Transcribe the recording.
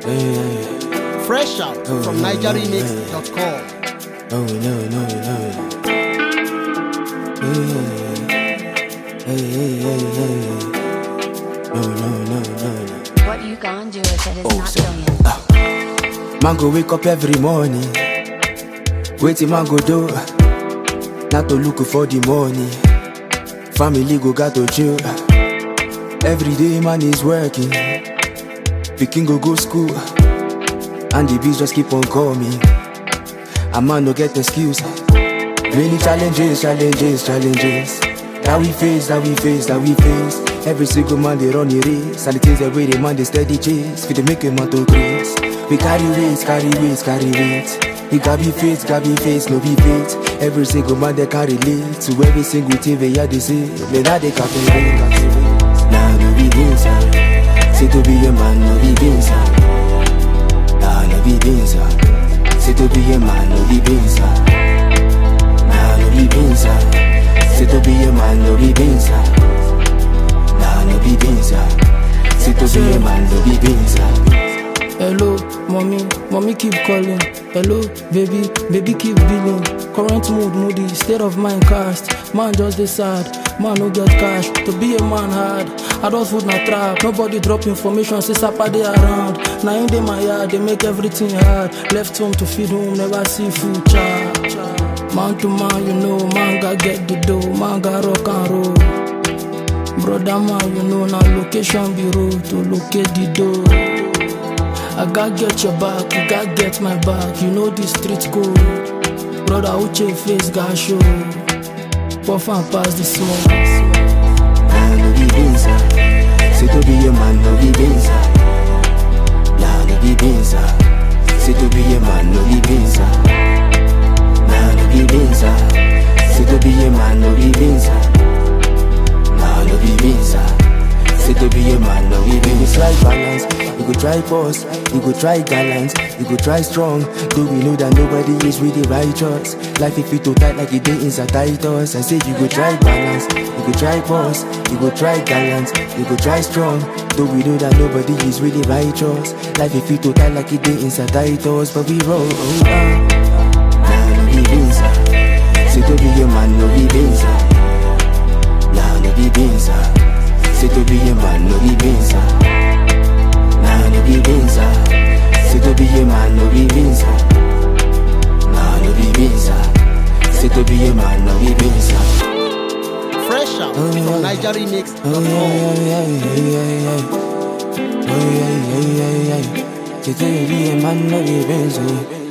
Fresh out from NigerRemix.com. Oh no. No. What you gonna do if it is not brilliant? Man go wake up every morning. Waiting man go do. Not to look for the money. Family go got to chill. Every day man is working. Pikin go school. And the beats just keep on coming. A man no get excuse. Many challenges. That we face. Every single man they run the race. And the things that way the man they steady chase. We they make a man to grace. We carry weight. You got be face, no be faith. Every single man they carry lead. To every single thing they had to say. Me now they captivate. Nah, no be inside. Say to be a man, no be inside. Nah, no be inside. Say to be a man, no be inside. Nah, no be inside. Say to be a man, no be inside. Nah, no be inside. Say to be a man, no be inside. Hello, mommy keep calling. Hello, baby keep billing. Current mood moody, state of mind cast. Man just decide, man no get cash. To be a man hard, adult food na trap. Nobody drop information, say Sapa they around. Now in my yard, they make everything hard. Left home to feed home, never see food child. Man to man, you know, man got get the dough, man got rock and roll. Brother man, you know, now location bureau to locate the dough. I gotta get your back, you gotta get my back. You know the street code. Brother, Uche face got show. Puff and pass the smoke. Nah, no be inside. Say to be a man, no be inside. Nah, no be inside. Say to be a man, no be inside. Nah, no be inside. Say to be a man, no be inside. Nah, no be inside. Say to be a man, no be inside. Balance. You go try pause, you go try gallant, you go try strong. Though we know that nobody is really righteous. Life if it too tight like it is inside Titus. I say you go try balance, you go try pause, you go try gallant, you go try strong. Though we know that nobody is really righteous. Life if it too tight like it is inside Titus. But we roll on. Nah, no be inside. Say to be a man, no be inside. Nah, no be inside. Say to be a man, no be inside. Nah, no be inside. Say to be a man, no be inside. Nah, no be inside. Say to be a man, no be inside. Fresh out from NigerRemix.com. Say to be a man, no be inside.